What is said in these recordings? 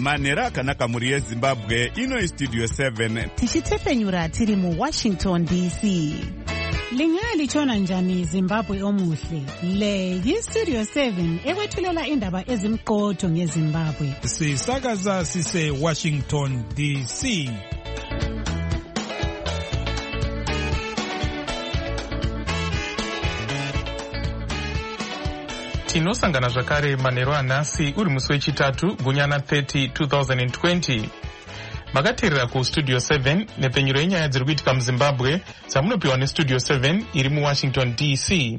manhero akanaka mhuri yezimbabwe. Ino Studio 7 tichitefenyura tiri mu Washington DC. Lingalitshona njani Zimbabwe omuhle? Le yi-Studio 7 ekwethulela indaba ezimqotho ngeZimbabwe. Sisakaza sise Washington DC. Tinosangana zvakare manhero anhasi uri musi wechitatu gunyana 30 2020. Makateerera kuStudio 7 nepfenyuro yenyaya dziri kuitika muZimbabwe dzamunopiwa neStudio 7 iri muWashington DC.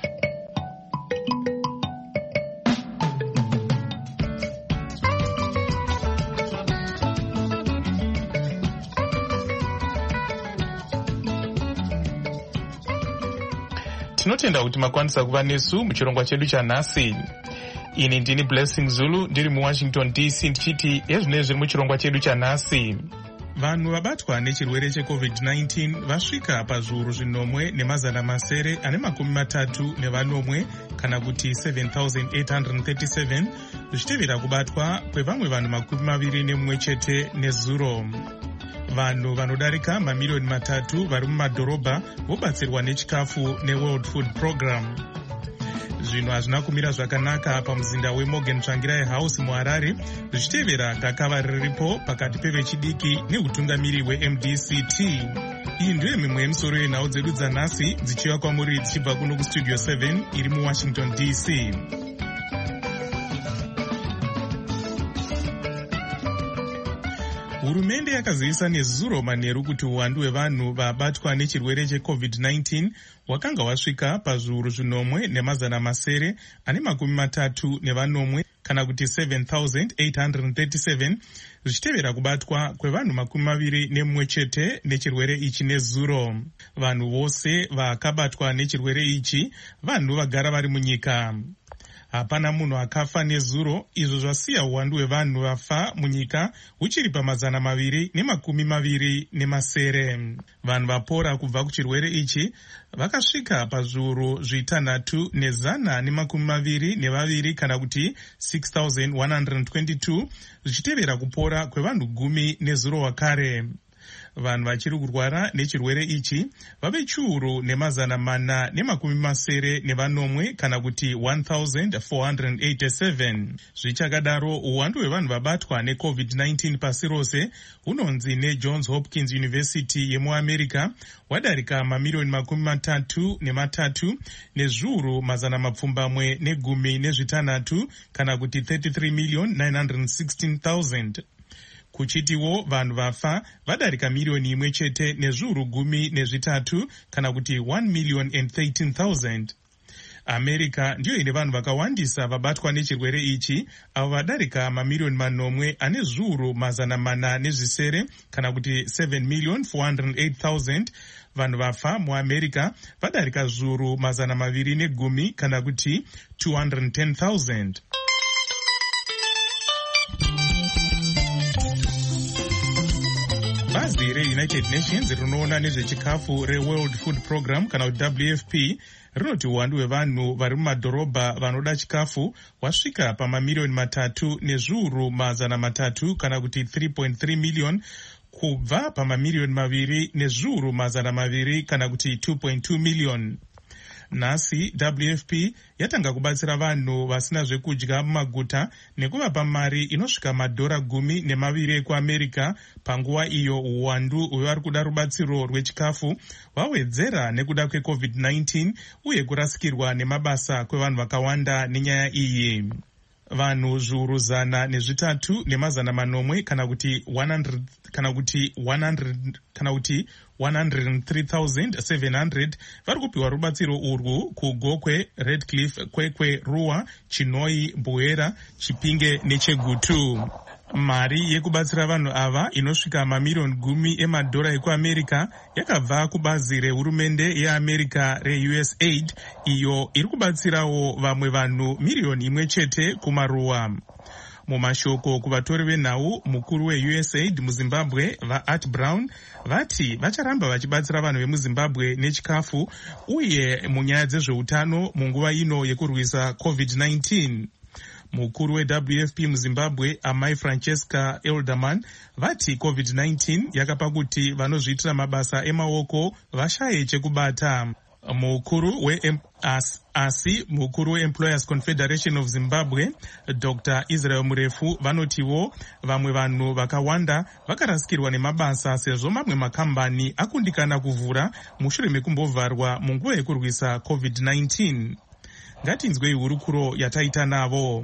Tinotenda kuti makwanisa kuva nesu muchirongwa chedu chanhasi. Ini ndini Blessing Zulu ndiri muWashington DC ndichiti ezvinezvi zviri muchirongwa chedu chanhasi. Vanhu vabatwa nechirwere cheCovid-19 vasvika pazviuru zvinomwe nemazana masere ane makumi matatu nevanomwe kana kuti 7,837 zvichitevera kubatwa kwevamwe vanhu makumi maviri nemumwe chete nezuro. Vanhu vanodarika mamiliyoni matatu vari mumadhorobha vobatsirwa nechikafu neWorld Food Program. Zvinhu hazvina kumira zvakanaka pamuzinda weMorgan Tsvangirai House muHarare zvichitevera gakava riripo pakati pevechidiki neutungamiri weMDCT. Iyi ndiyo mimwe yemisoro yenhau dzedu dzanhasi dzichiva kwamuri dzichibva kuno kuStudio 7 iri muWashington DC. Hurumende yakazivisa nezuro manheru kuti uwandu hwevanhu vabatwa nechirwere cheCovid-19 wakanga wasvika pazviuru zvinomwe nemazana masere ane makumi matatu nevanomwe kana kuti 7,837 zvichitevera kubatwa kwevanhu makumi maviri nemumwe chete nechirwere ichi nezuro. Vanhu vose vakabatwa nechirwere ichi vanhu vagara vari munyika. Hapana munhu akafa nezuro, izvo zvasiya uwandu hwevanhu vafa munyika huchiri pamazana maviri nemakumi maviri nemasere. Vanhu vapora kubva kuchirwere ichi vakasvika pazviuru zvitanhatu nezana nemakumi maviri nevaviri kana kuti 6,122 zvichitevera kupora kwevanhu gumi nezuro wakare. Vanhu vachiri kurwara nechirwere ichi vave chiuru nemazana mana nemakumi masere nevanomwe kana kuti 1,487. Zvichakadaro uwandu hwevanhu vabatwa neCovid-19 pasi rose hunonzi neJohns Hopkins University yemuAmerica wadarika mamiliyoni makumi matatu nematatu nezviuru mazana mapfumbamwe negumi nezvitanhatu kana kuti 33,916,000. Kuchitiwo vanhu vafa vadarika miliyoni imwe chete nezviuru gumi nezvitatu kana kuti 1,013,000. America ndiyo ine vanhu vakawandisa vabatwa nechirwere ichi avo vadarika mamiliyoni manomwe ane zviuru mazana mana nezvisere kana kuti 7,408,000. Vanhu vafa muAmerica vadarika zviuru mazana maviri negumi kana kuti 210,000. Bazi reUnited Nations rinoona nezvechikafu reWorld Food Program kana kuti WFP rinoti uwandu hwevanhu vari mumadhorobha vanoda chikafu wasvika pamamiliyoni matatu nezviuru mazana matatu kana kuti 3.3 miliyoni kubva pamamiliyoni maviri nezviuru mazana maviri kana kuti 2.2 miliyoni. Nhasi WFP yatanga kubatsira vanhu vasina zvekudya mumaguta nekuvapa mari inosvika madhora 12 ekuAmerica panguva iyo uwandu hwevari kuda rubatsiro rwechikafu wawedzera nekuda kweCovid-19 uye kurasikirwa nemabasa kwevanhu vakawanda nenyaya iyi. Vanhu zviuru zana nezvitatu nemazana manomwe kana kuti 103,700 vari kupiwa rubatsiro urwu kuGokwe, Redcliffe, Kwekwe, Ruwa, Chinoi, Mbuera, Chipinge neChegutu. Mari yekubatsira vanhu ava inosvika mamiliyoni 10 emadhora ekuAmerica yakabva kubazi rehurumende yeAmerica reUSAID iyo iri kubatsirawo vamwe vanhu miliyoni imwe chete kumaruwa. Mumashoko kuvatori venhau, mukuru weUSAID muZimbabwe vaArt Brown vati vacharamba vachibatsira vanhu vemuZimbabwe nechikafu uye munyaya dzezveutano munguva ino yekurwisa COVID-19. Mukuru weWFP muZimbabwe Amai Francesca Elderman vati COVID-19 yakapa kuti vanozviitira mabasa emaoko vashaye chekubata. Mukuru weEmployers Confederation of Zimbabwe Dr. Israel Murefu vanotiwo vamwe vanhu vakawanda vakarasikirwa nemabasa sezvo mamwe makambani akundikana kuvhura mushure mekumbovharwa munguva yekurwisa COVID-19. Ngatinzwei hurukuro yataita navo.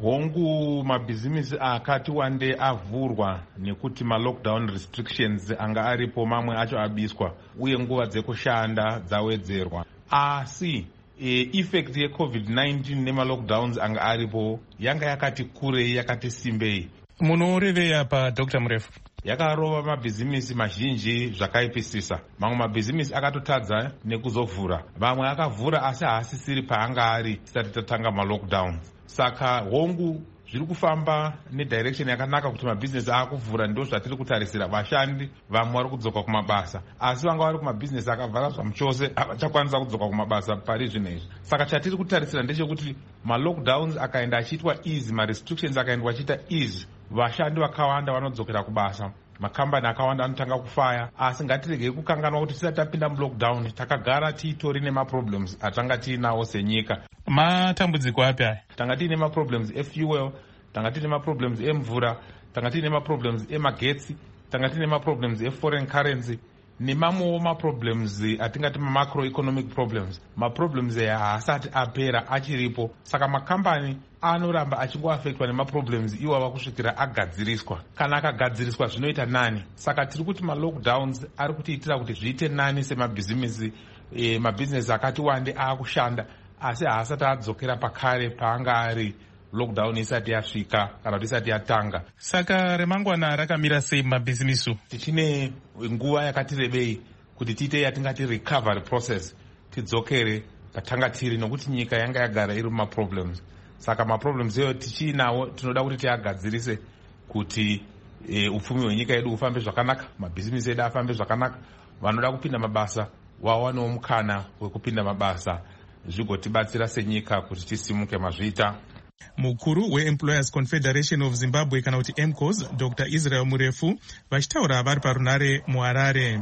Hongu mabhizimisi akati wande avhurwa nekuti ma-lockdown restrictions anga aripo, mamwe acho abiswa uye nguva dzekushanda dzawedzerwa. Asi effect ye-COVID-19 nema-lockdowns anga aripo yanga yakati kurei, yakati simbei. Munorevei pa Dr. Murefu? Yakarova mabhizimisi mazhinji zvakaipisisa. Mamwe mabhizimisi akatotadza nekuzovhura, vamwe akavhura asi haasisiri paanga ari tisati tatanga ma-lockdowns. Saka hongu zviri kufamba nedirection yakanaka kuti mabhizinesi akuvhura, ndo zvatiri kutarisira. Vashandi vamwe vari kudzoka kumabasa, asi vanga vari kumabhizinesi akavhara zvamuchose havachakwanisa kudzoka kumabasa pari zvinezvi. Saka chatiri kutarisira ndechekuti ma-lockdowns akaenda achiitwa easy, ma-restrictions akaendwa achiita easy, vashandi vakawanda vanodzokera kubasa, makambani akawanda anotanga kufaya. Asi ngatiregei kukanganwa kuti tisati tapinda mulockdown takagara tiitori nemaproblems atanga tiinawo senyika. Matambudziko api aya? Tanga tiine maproblems efuel, tanga tiine maproblems emvura, tanga tiine maproblems emagetsi, tanga tiine maproblems eforeign currency, nemamwewo maproblems atingati macroeconomic problems. Maproblems aya haasati apera, achiripo. Saka makambani anoramba achingoafektwa nemaproblems iwava kusvikira agadziriswa. Kana akagadziriswa zvinoita nani. Saka tiri kuti ma-lockdowns ari kutiitira kuti zviite nani semabhizimisi. Mabhizinesi akati wande aakushanda asi haasati adzokera pakare paanga ari lockdown isati yasvika kana kuti isati yatanga. Saka remangwana rakamira sei mabhizimisi? Tichine nguva yakati rebei kuti tiite yatingati recovery process, tidzokere patanga tiri, nokuti nyika yanga yagara iri mumaproblems. Saka maproblems eyo tichinawo tinoda kuti tiagadzirise kuti upfumi hwenyika yedu ufambe zvakanaka, mabhizimisi edu afambe zvakanaka, vanoda kupinda mabasa wawanewo mukana wekupinda mabasa, zvigotibatsira senyika kuti tisimuke mazvita. Mukuru weEmployers Confederation of Zimbabwe kana kuti EMCOS Dr. Israel Murefu vachitaura vari parunare muHarare.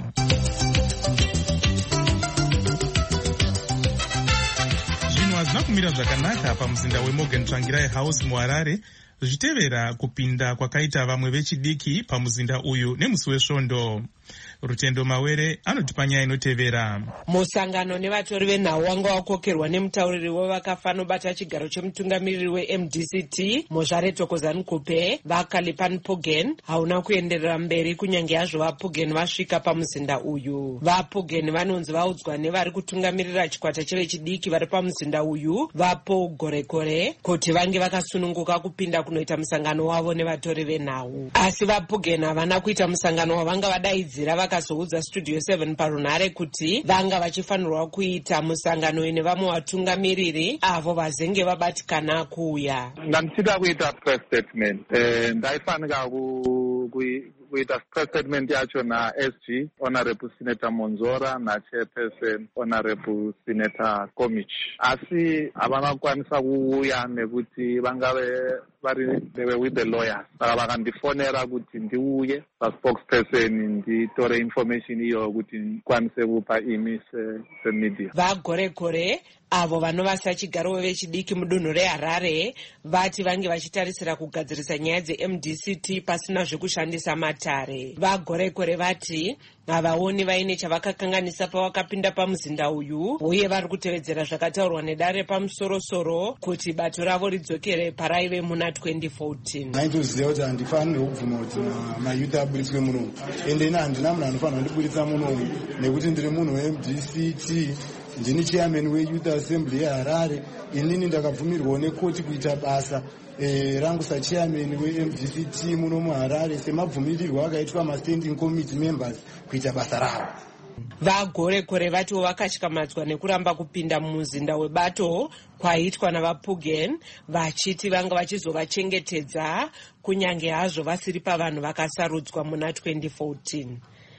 Zvinhu hazvina kumira zvakanaka pamuzinda weMorgan Tsvangirai House muHarare zvichitevera kupinda kwakaita vamwe vechidiki pamuzinda uyu nemusi wesvondo. Rutendo Mawere anotipa nyaya inotevera. Musangano nevatori venhau wanga wakokerwa nemutauriri wevakafa anobata chigaro chemutungamiriri weMDCT Mozvare Thokozani Kupe vaKalipan Puggen hauna kuenderera mberi kunyange hazvo vaPuggen vasvika pamuzinda uyu. VaPuggen vanonzi vaudzwa nevari kutungamirira chikwata chevechidiki vari pamuzinda uyu vaPaul Gorekore kuti vange vakasununguka kupinda kunoita musangano wavo nevatori venhau. Asi vaPuggen havana kuita musangano wavanga vadaidzira vakazoudza Studio 7 parunare kuti vanga vachifanirwa kuita musangano nevamwe vatungamiriri avo vazenge vabatikana kuuya. Ndandisida kuita press statement. Ndaifanika kuita press statement yacho na-SG Honorable Senator Monzora na-Chairperson Honorable Senator Komich. Asi havana kukwanisa kuuya nekuti vangave they were with the lawyers. Saka vakandifonera kuti ndiuye paspokesperson nditore information iyo kuti ndikwanise kupa imi semedia. VaGorekore avo vanovasa chigaro vechidiki mudunhu reHarare vati vange vachitarisira kugadzirisa nyaya dzeMDCT pasina zvekushandisa matare. VaGorekore vati havaoni vaine chavakakanganisa pavakapinda pamuzinda uyu uye vari kutevedzera zvakataurwa nedare pamusorosoro kuti bato ravo ridzokere paraive muna 2014. Naitoziva kuti handifanirwe kubvuma kuti mayuth aburitswe munomu, ende ina handina munhu anofanirwa kundiburitsa munomu nekuti ndiri munhu weMDCT, ndini chairman weYouth Assembly yeHarare. Inini ndakabvumirwawo nekoti kuita basa rangu sachairman weMDCT muno muHarare semabvumirirwo akaitwa mastanding committee members kuita basa ravo. VaGorekore vatiwo vakashikamatswa nekuramba kupinda mumuzinda webato kwaiitwa navaPuggen vachiti vanga vachizovachengetedza kunyange hazvo vasiri pavanhu vakasarudzwa muna 2014.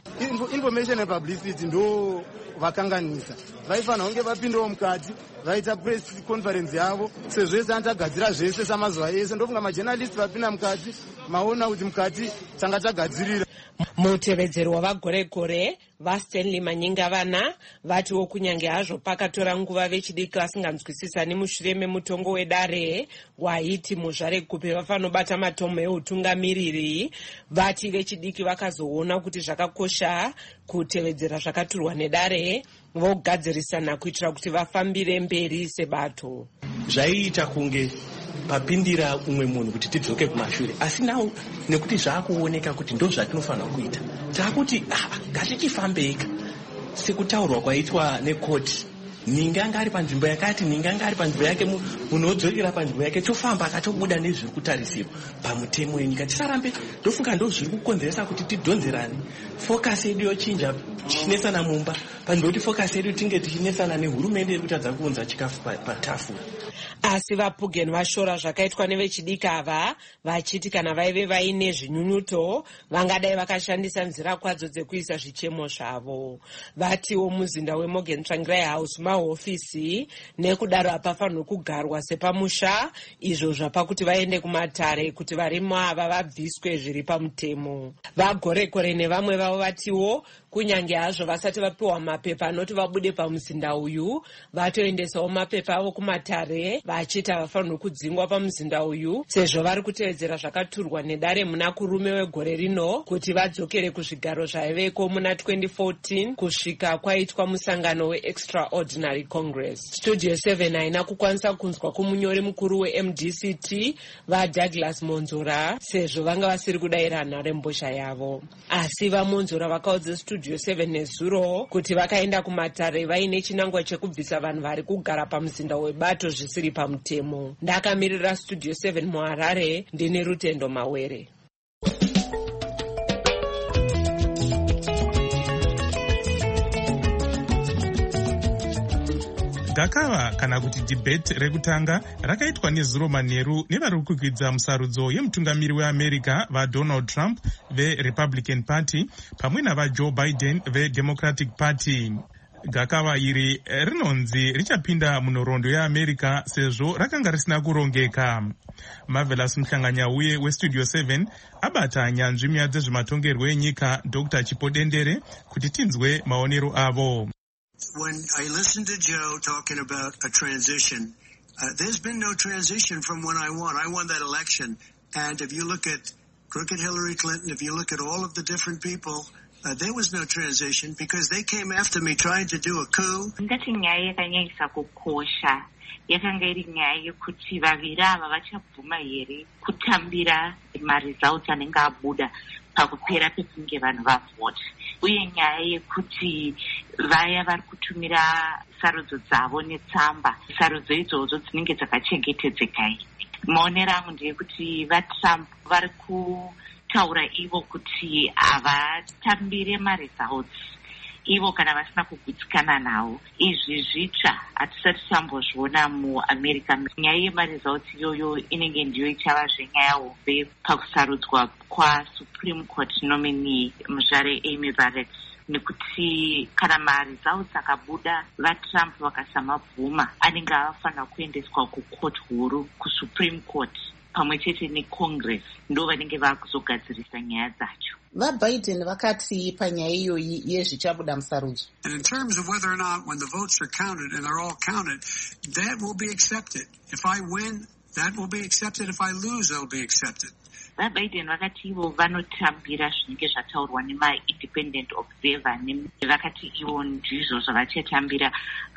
information and publicity ndo vakanganisa. Vaifanira kunge vapindawo mukati vaita press conference yavo sezvese antagadzira zvese samazuva ese. Ndofunga majournalist vapinda mukati maona kuti mukati tanga tagadzirira. Mutevedzeri wavagoregore vaStanley Manyingavana vatiwo kunyange hazvo pakatora nguva vechidiki vasinganzwisisani mushure memutongo wedare waiti muzvaregupe vafanobata matomo eutungamiriri, vati vechidiki vakazoona kuti zvakakosha kutevedzera zvakaturwa nedare vogadzirisana kuitira kuti vafambire mberi sebato. Zvaiita kunge papindira umwe munhu kuti tidzoke kumashure, asi nawo nekuti zvaakuoneka kuti ndo zvatinofanira kuita takuti ngatichifambeka sekutaurwa kwaitwa nekoti. Ninganga ari panzvimbo yakati, ninganga ari panzvimbo yake, munhu odzokera panzvimbo yake tofamba akatobuda nezviri kutarisirwa pamutemo wenyika. Tisarambe ndofunga ndo zviri kukonzeresa kuti tidhonzerane. Focus yedu yochinja tichinesana mumba panzvimbo kuti focus yedu tinge tichinesana nehurumende iri kutadza kuunza chikafu patafura. Asi vaPuggen vashora zvakaitwa nevechidiki ava, vachiti kana vaive vaine zvinyunyuto vangadai vakashandisa nzira kwadzo dzekuisa zvichemo zvavo. Vatiwo muzinda weMorgan Tsvangirai House mahofisi nekudaro hapafanirwi kugarwa sepamusha, izvo zvapakuti vaende kumatare kuti varimo ava vabviswe zviri pamutemo. Vagorekore nevamwe vavo vatiwo kunyange hazvo vasati vapiwa mapepa anoti vabude pamuzinda uyu, vatoendesawo mapepa avo kumatare vachiti havafanirwi kudzingwa pamuzinda uyu sezvo vari kutevedzera zvakaturwa nedare muna kurume wegore rino kuti vadzokere kuzvigaro zvaiveko muna 2014 kusvika kwaitwa musangano weExtraordinary Congress. Studio 7 haina kukwanisa kunzwa kumunyori mukuru weMDCT vaDouglas Monzora sezvo vanga vasiri kudayira nharembozha yavo. Asi vaMonzora vakaudza Studio 7 nezuro kuti vakaenda kumatare vaine chinangwa chekubvisa vanhu vari kugara pamuzinda webato zvisiri pamutemo. Ndakamirira Studio 7 muHarare, ndine Rutendo Mawere. Gakava kana kuti debate rekutanga rakaitwa nezuro manheru nevari kukwidza musarudzo yemutungamiri weAmerica vaDonald Trump veRepublican Party pamwe navaJoe Biden veDemocratic Party. Gakava iri rinonzi richapinda munhoroondo yeAmerica sezvo rakanga risina kurongeka. Marvelous Muhlanganyauye weStudio 7 abata nyanzvi nyaya dzezvematongerwo enyika Dr. Chipo Dendere kuti tinzwe maonero avo. When I listened to Joe talking about a transition, there's been no transition from when I won. I won that election. And if you look at crooked Hillary Clinton, if you look at all of the different people, there was no transition because they came after me trying to do a coup. Ndati nyaya yakanyanyisa kukosha yakanga iri nyaya yekuti vaviri ava vachabvuma here kutambira maresults anenge abuda pakupera pekunge vanhu vavhota, uye nyaya yekuti vaya vari kutumira sarudzo dzavo netsamba, sarudzo idzodzo dzinenge dzakachengetedzeka. Maonero angu ndeyekuti vaTrump vari kutaura ivo kuti havatambire maresults ivo kana vasina kugutsikana nawo. Izvi zvitsva hatisati tambozviona muAmerica. Nyaya yemaresults iyoyo inenge ndiyo ichava zvenyaya hombe pakusarudzwa kwaSupreme Court nominee muzvare Amy Barrett, nekuti kana maresults akabuda vaTrump vakasamabvuma anenge avafanira kuendeswa kucourt huru, kuSupreme Court pamwe chete neCongress, ndo vanenge vakuzogadzirisa nyaya dzacho. VaBiden vakati panyaya iyoyi yezvichabuda musarudzo. And in terms of whether or not when the votes are counted and they're all counted, that will be accepted. If I win, that will be accepted. If I lose, that'll be accepted. VaBiden vakati ivo vanotambira zvinenge zvataurwa nemaindependent observer, vakati ivo ndizvo zvavachatambira.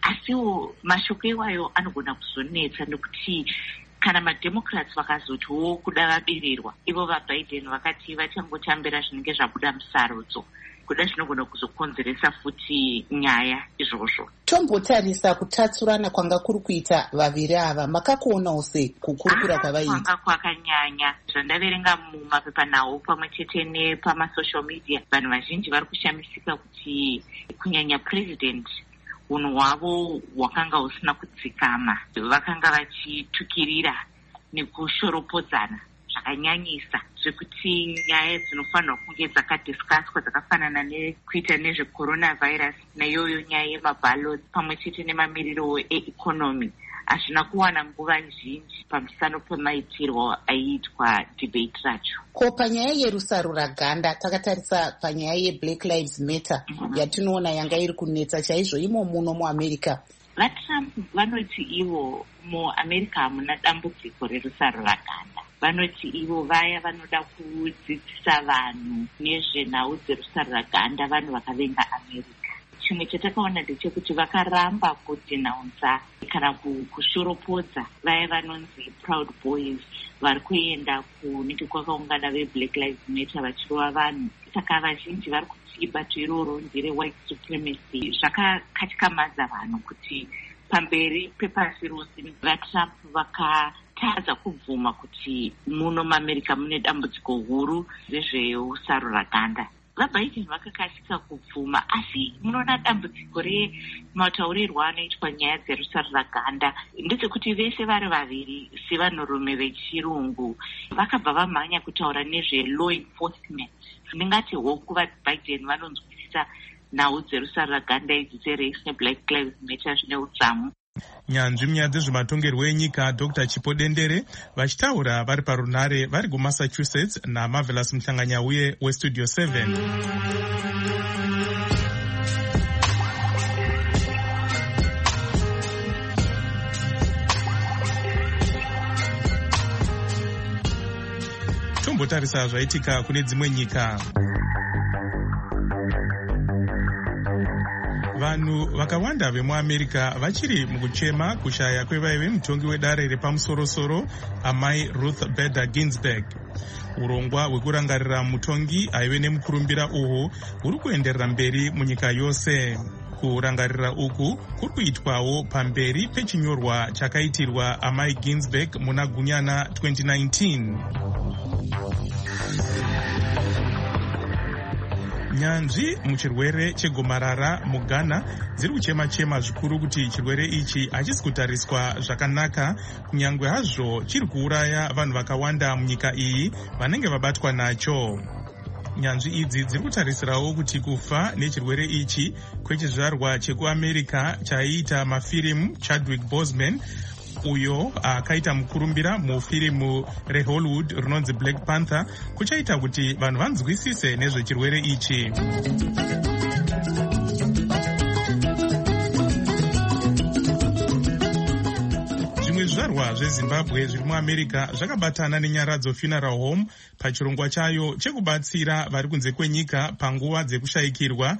Asiwo mashoko iwayo anogona kuzonetsa nekuti kana maDemocrats vakazotiwo kuda vabererwa, ivo vaBiden vakati vachangotambira zvinenge zvabuda musarudzo, kuda zvinogona kuzokonzeresa futi nyaya izvozvo. Tombotarisa kutatsurana kwanga kuri kuita vaviri ava, makakuonawo sei kukurukura kwavaita? Kwanga kwakanyanya. Zvandaverenga mumapepanhau pamwe chete nepamasocial media, vanhu vazhinji vari kushamisika kuti kunyanya president unhu hwavo hwakanga husina kudzikama. Vakanga vachitukirira nekushoropodzana zvakanyanyisa zvekuti nyaya dzinofanirwa kunge dzakadhiskaswa dzakafanana nekuita nezvecoronavirus naiyoyo nyaya yemabhaloti pamwe chete nemamiriro eikonomi hazvina kuwana nguva zhinji pamusano pemaitirwo aiitwa debate racho. Ko panyaya yerusaruraganda takatarisa panyaya yeBlack Lives Matter yatinoona yanga iri kunetsa chaizvo imo muno muAmerica. VaTrump vanoti ivo muAmerica hamuna dambudziko rerusaruraganda. Vanoti ivo vaya vanoda kudzidzisa vanhu nezvenhau dzerusaruraganda vanhu vakavenga America. Chimwe chatakaona ndechekuti vakaramba kudhinaunza kana kushoropodza vaya vanonzi Proud Boys vari kuenda kunenge kwakaungana veBlack Lives Matter vachirova vanhu. Saka vazhinji vari kuti bato iroro ndere white supremacy. Zvakakatyamaza vanhu kuti pamberi pepasi rose vaTrump vakatadza kubvuma kuti muno muAmerica mune dambudziko huru rezveusaruraganda. VaBiden vakakasika kubvuma, asi munoona dambudziko remaurirwo anoitwa nyaya dzerusaruraganda ndedzekuti vese vari vaviri sevanhurume vechirungu vakabva vamhanya kutaura nezvelaw enforcement. Ndingati hoku vaBiden vanonzwisisa nhau dzerusaruraganda idzi dzerace neBlack Lives Matter zvine udzamu. Nyanzvi munyaya dzezvematongerwo enyika Dr. Chipo Dendere vachitaura vari parunare vari kuMassachusetts naMarvelous Muhlanganyauye weStudio 7. Tombotarisa zvaitika kune dzimwe nyika. Vanhu vakawanda vemuAmerica vachiri mukuchema kushaya kwevaive mutongi wedare repamusorosoro amai Ruth Bader Ginsburg. Urongwa hwekurangarira mutongi aive nemukurumbira uhu huri kuenderera mberi munyika yose. Kurangarira uku kuri kuitwawo pamberi pechinyorwa chakaitirwa amai Ginsburg muna Gunyana 2019. Nyanzvi muchirwere chegomarara muGhana dziri kuchema-chema zvikuru kuti chirwere ichi hachisi kutariswa zvakanaka kunyangwe hazvo chiri kuuraya vanhu vakawanda munyika iyi vanenge vabatwa nacho. Nyanzvi idzi dziri kutarisirawo kuti kufa nechirwere ichi kwechizvarwa chekuAmerica chaiita mafirimu Chadwick Boseman uyo akaita mukurumbira mufirimu reHollywood rinonzi Black Panther kuchaita kuti vanhu vanzwisise nezvechirwere ichi. Zvimwe zvizvarwa zveZimbabwe zviri muAmerica zvakabatana neNyaradzo Funeral Home pachirongwa chayo chekubatsira vari kunze kwenyika panguva dzekushayikirwa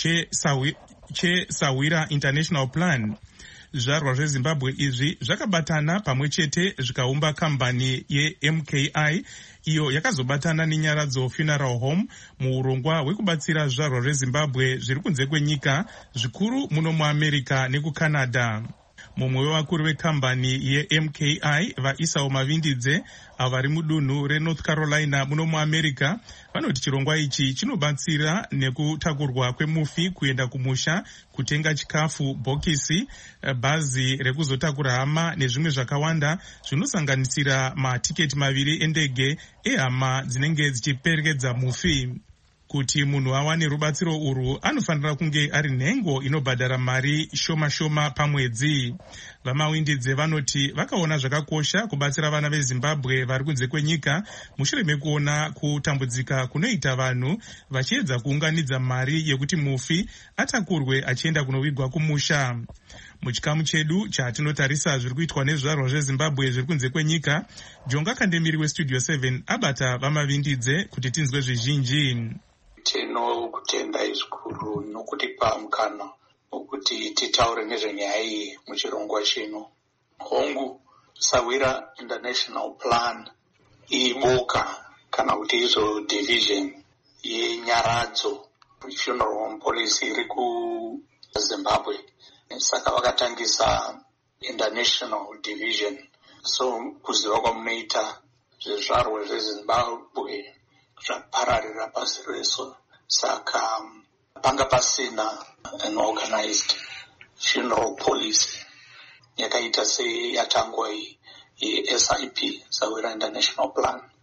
cheSawira International Plan. Zvizvarwa zveZimbabwe izvi zvakabatana pamwe chete zvikaumba kambani yeMKI iyo yakazobatana neNyaradzo Funeral Home muurongwa hwekubatsira zvizvarwa zveZimbabwe zviri kunze kwenyika zvikuru muno muAmerica nekuCanada. Mumwe wevakuru vekambani yeMKI vaIsao Mavindidze avo vari mudunhu reNorth Carolina muno muAmerica vanoti chirongwa ichi chinobatsira nekutakurwa kwemufi kuenda kumusha, kutenga chikafu, bhokisi, bhazi rekuzotakura hama nezvimwe zvakawanda zvinosanganisira matiketi maviri endege ehama dzinenge dzichiperekedza mufi. Kuti munhu awane rubatsiro urwu anofanira kunge ari nhengo inobhadhara mari shoma-shoma pamwedzi. VaMawindidze vanoti vakaona zvakakosha kubatsira vana veZimbabwe vari kunze kwenyika mushure mekuona kutambudzika kunoita vanhu vachiedza kuunganidza mari yekuti mufi atakurwe achienda kunovigwa kumusha. Muchikamu chedu chatinotarisa zviri kuitwa nezvizvarwa zveZimbabwe zviri kunze kwenyika, Jonga Kandemiri weStudio 7 abata vaMavindidze kuti tinzwe zvizhinji. Tinokutendai zvikuru nokutipa mukana wokuti titaure nezvenyaya iyi muchirongwa chino. Hongu Sawira International Plan iboka kana kuti izo division yeNyaradzo Funeral Home Policy iri kuZimbabwe. Saka vakatangisa International Division. So kuziva kwamunoita zvizvarwa zveZimbabwe zvapararira pasi rese. Saka panga pasina an organized funeral policy yakaita seyatangwa yeSIP, Sawira International Plan.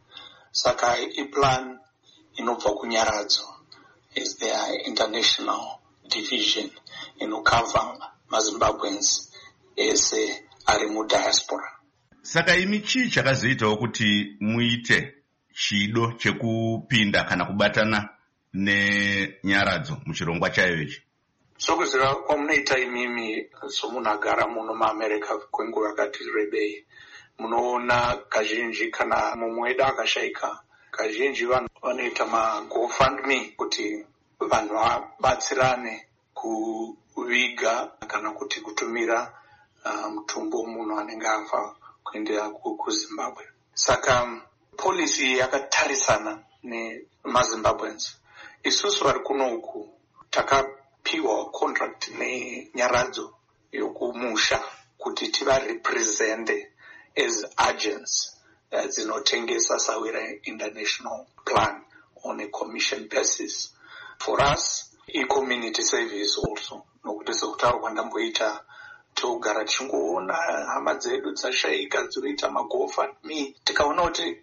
saka iplan inobva kunyaradzo is their international division inokava mazimbabweans ese ari mudiaspora. Saka imi chii chakazoitawo kuti muite chido chekupinda kana kubatana nenyaradzo muchirongwa chayo ichi? Sokuziva kwamunoita imimi somunhu agara muno muAmerica kwenguva yakati rebei, munoona kazhinji kana mumwe wedu akashayika, kazhinji vanhu vanoita maGoFundMe kuti vanhu vabatsirane kuviga kana kuti kutumira mutumbo munhu anenge afa kuendera kuZimbabwe. Saka policy yakatarisana nemaZimbabweans. Isusu vari kuno uku takapiwa contract nenyaradzo yokumusha kuti tivarepresente as agents dzinotengesa Sawira International Plan on a commission basis. For us, community service also. Nokuti sekutaura kwandamboita togara tichingoona hama dzedu dzashayika dzinoita maGoFundMe, tikaona kuti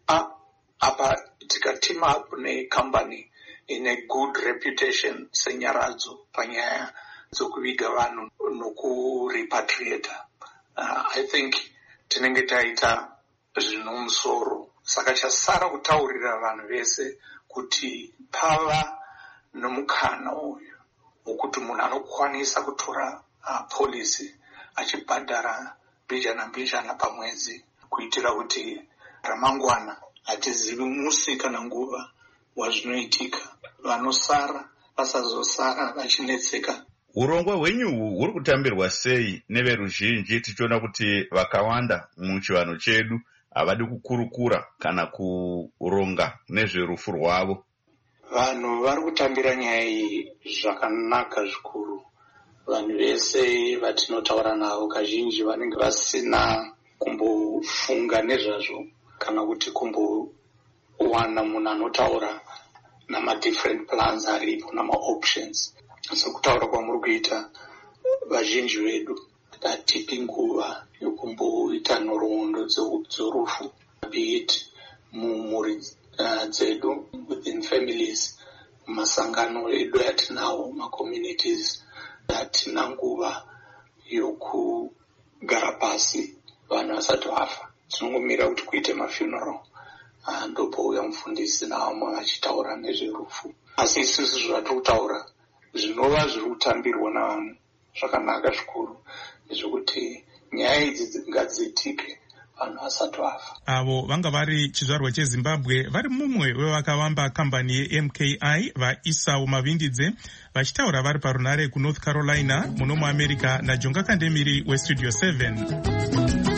apa tikateam up necompany ine good reputation senyaradzo panyaya dzokuviga vanhu nokurepatriata, I think tinenge taita zvinomusoro. Saka chasara kutaurira vanhu vese kuti pava nomukana uyu wokuti munhu anokwanisa kutora policy achibhadhara mbijana pamwedzi kuitira kuti ramangwana hatizivi musi kana nguva wazvinoitika, vanosara vasazosara vachinetseka. Urongwa hwenyu huri kutambirwa sei neveruzhinji, tichiona kuti vakawanda muchivanhu chedu havadi kukurukura kana kuronga nezverufu rwavo? Vanhu vari kutambira nyaya iyi zvakanaka zvikuru. Vanhu vese vatinotaura navo kazhinji vanenge vasina kumbofunga nezvazvo kana kuti kumbowana munhu anotaura nama-different plans aripo nama-options. Sekutaura kwamuri kuita, vazhinji vedu hatipi nguva yokumboita nhoroondo dzorufu, be it mumhuri dzedu, within families, masangano edu atinawo, ma-communities, hatina nguva yokugara pasi vanhu vasati vafa. Tinongomira kuti kuite mafuneral, ndopouya mufundisi navamwe vachitaura nezverufu. Asi isusu zvatiri kutaura zvinova zviri kutambirwa navanhu zvakanaka zvikuru, zvekuti nyaya idzi ngadziitike vanhu vasati vafa. Avo vanga vari chizvarwa cheZimbabwe vari mumwe wevakavamba kambani yeMKI vaIsau Mavindidze vachitaura vari parunare kuNorth Carolina muno muAmerica naJonga Kandemiri weStudio 7.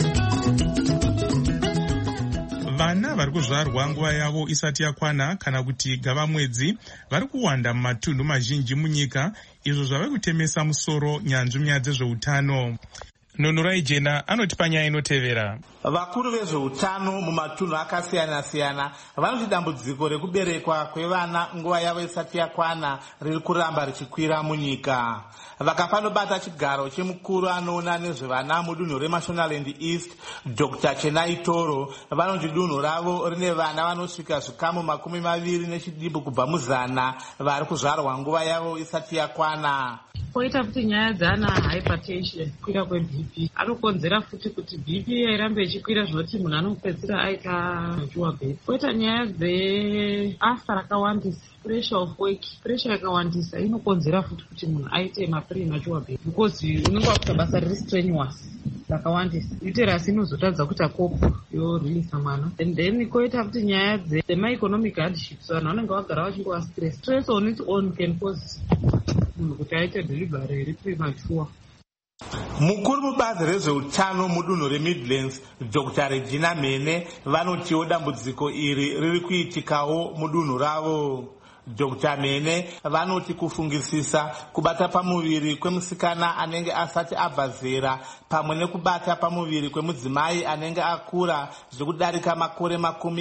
Vana vari kuzvarwa nguva yavo isati yakwana kana kuti gavamwedzi vari kuwanda mumatunhu mazhinji munyika, izvo zvave kutemesa musoro nyanzvi nyaya dzezveutano. Nunurai Jena anoti panyaya inotevera. Vakuru vezveutano mumatunhu akasiyana-siyana vanoti dambudziko rekuberekwa kwevana nguva yavo isati yakwana riri kuramba richikwira munyika. Vakapanobata chigaro chemukuru anoona nezvevana mudunhu reMashonaland East, Dr. Chenai Toro, vanoti dunhu ravo rine vana vanosvika zvikamu 20 kubva muzana vari kuzvarwa nguva yavo isati yakwana. Poita futi nyaya dzana hypertension, kukwira kweBP, anokonzera futi kuti BP irambe ichikwira zvinoti munhu anopedzisira aita mature birth. Poita nyaya dzeasa rakawandisa, pressure of work, pressure yakawandisa inokonzera futi kuti munhu aite premature birth because unenge wakuita basa riri strenuous rakawandisa. Uterus inozotadza kuti akopo yoreleasa mwana. And then koita futi nyaya dzema-economic hardships, vanhu vanenge vagara vachingova stress. Stress on its own can cause munhu kuti aite delivery iri premature. Mukuru mubazi rezveutano mudunhu reMidlands, Dr. Regina Mene, vanotiwo dambudziko iri riri kuitikawo mudunhu ravo. Dr. Mene vanoti kufungisisa kubata pamuviri kwemusikana anenge asati abva zera pamwe nekubata pamuviri kwemudzimai anenge akura zvekudarika makore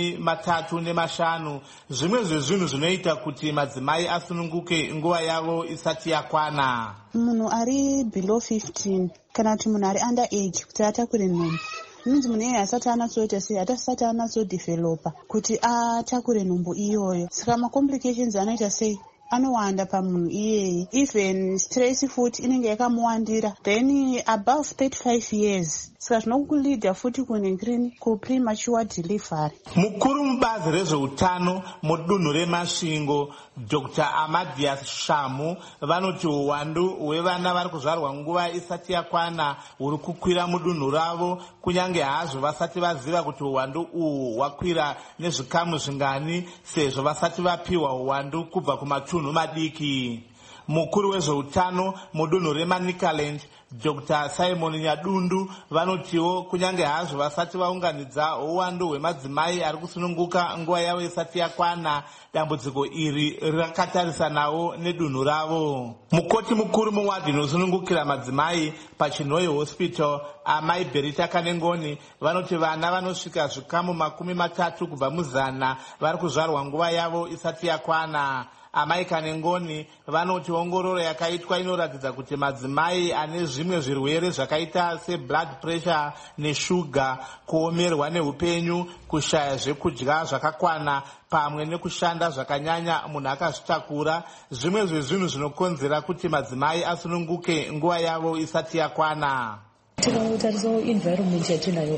35 zvimwe zvezvinhu zvinoita kuti madzimai asununguke nguva yavo isati yakwana. Munhu ari below 15 kana kuti munhu ari under age kuti atakure nhumbu minzi munhu iyeye asati anatsoita sei atasati anatsodevhelopa kuti atakure nhumbu iyoyo. Saka macomplications anoita sei anowanda pamunhu iyeye. Even stress futi inenge yakamuwandira, then above 35 years. Saka zvinokulidha futi kunengirini kupremature delivery. Mukuru mubazi rezveutano mudunhu reMasvingo Dr. Amadias Shamu vanoti uwandu hwevana vari kuzvarwa nguva isati yakwana huri kukwira mudunhu ravo, kunyange hazvo vasati vaziva kuti uwandu uhu hwakwira nezvikamu zvingani sezvo vasati vapiwa uwandu kubva kumatunhu madiki. Mukuru wezveutano mudunhu reManicaland Dr. Simon Nyadundu vanotiwo kunyange hazvo vasati vaunganidza uwandu hwemadzimai ari kusununguka nguva yavo isati yakwana, dambudziko iri rakatarisanawo nedunhu ravo. Mukoti mukuru muwadhi inosunungukira madzimai paChinhoyi Hospital amai Berita Kanengoni vanoti vana vanosvika zvikamu 30 kubva muzana vari kuzvarwa nguva yavo isati yakwana. Amai Kanengoni vanoti ongororo yakaitwa inoratidza kuti madzimai ane zvimwe zvirwere zvakaita seblood pressure neshuga, kuomerwa neupenyu, kushaya zvekudya zvakakwana pamwe nekushanda zvakanyanya munhu akazvitakura, zvimwe zvezvinhu zvinokonzera kuti madzimai asununguke nguva yavo isati yakwana. Tikatarisa environment yatinayo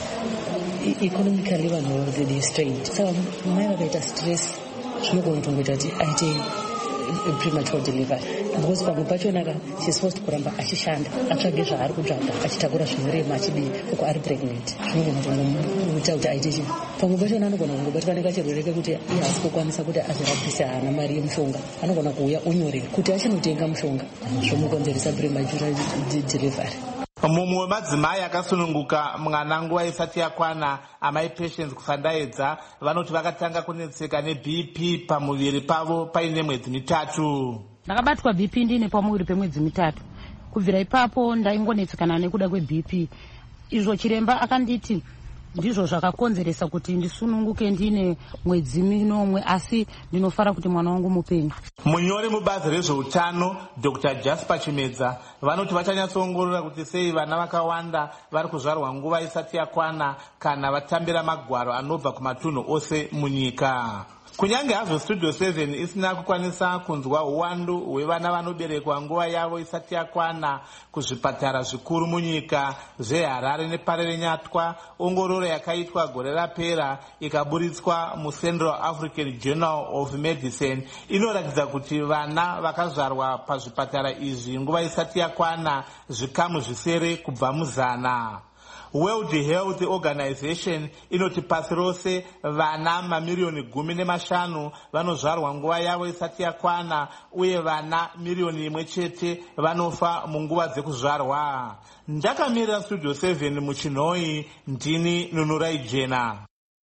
economically vanhu already strained, saka mai vakaita stress zvinogona kutongoita kuti aite premature delivery, because pamwe pachonaka she's supposed kuramba achishanda atsvage zvaari kutsvaga achitakura zvinorema achidii uko ari pregnant, zvinogona kutoita kuti aite chii. Pamwe pachona anogona kungobatwa nekachirwere kekuti iye haasi kukwanisa kuti azvirapise, haana mari yemushonga, anogona kuuya onyorerwa kuti achinotenga mushonga, zvomukonzeresa premature delivery. Mumwe wemadzimai akasununguka mwana nguva isati yakwana, amai Patience Kusandaedza vanoti vakatanga kunetseka neBP pamuviri pavo paine mwedzi 3. Ndakabatwa BP ndine pamuviri pemwedzi 3. Kubvira ipapo ndaingonetsekana nekuda kweBP. Izvo chiremba akanditi ndizvo zvakakonzeresa kuti ndisununguke ndine mwedzi 9, asi ndinofara kuti mwana wangu mupenyu. Munyori mubazi rezveutano Dr. Jasper Chimedza vanoti vachanyatsoongorora kuti sei vana vakawanda vari kuzvarwa nguva isati yakwana kana vatambira magwaro anobva kumatunhu ose munyika. Kunyange hazvo Studio 7 isina kukwanisa kunzwa uwandu hwevana vanoberekwa nguva yavo isati yakwana kuzvipatara zvikuru munyika zveHarare neParerenyatwa, ongororo yakaitwa gore rapera ikaburitswa muCentral African Journal of Medicine inoratidza kuti vana vakazvarwa pazvipatara izvi nguva isati yakwana zvikamu zvisere kubva muzana. World Health Organization inoti pasi rose vana mamiliyoni 15 vanozvarwa nguva yavo isati yakwana, uye vana 1 chete vanofa munguva dzekuzvarwa. Ndakamirira Studio 7 muChinhoyi, ndini Nunurai Jena.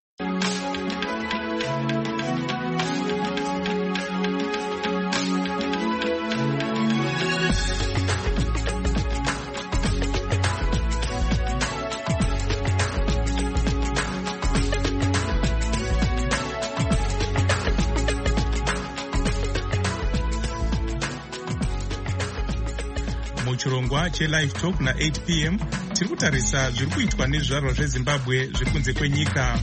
Muchirongwa cheLive Talk na8 p.m. tiri kutarisa zviri kuitwa nezvizvarwa zveZimbabwe zviri kunze kwenyika.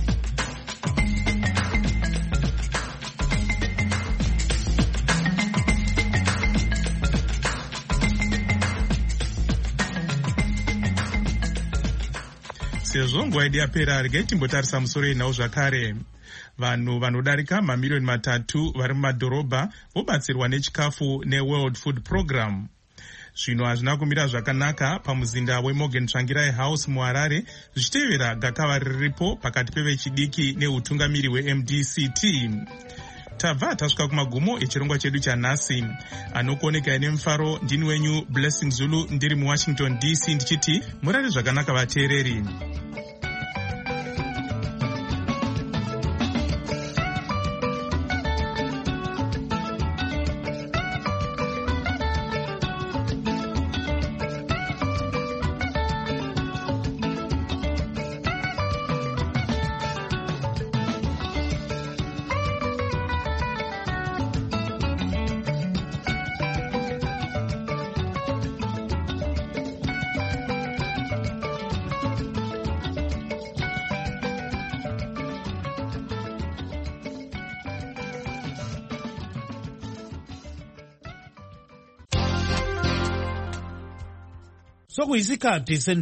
Sezvo nguva yedu yapera, regai timbotarisa musoro yenhau zvakare. Vanhu vanodarika mamiliyoni 3 vari mumadhorobha vobatsirwa nechikafu neWorld Food Program. Zvino hazvina kumira zvakanaka pamuzinda weMorgan Tsvangirai House muHarare, zvichitevera gakava riripo pakati pevechidiki neutungamiri weMDCT. Tabva tasvika kumagumo echirongwa chedu chanhasi. Anokuonekai nemufaro ndini wenyu Blessing Zulu, ndiri muWashington DC, ndichiti murare zvakanaka vateereri. sokuyizikhathi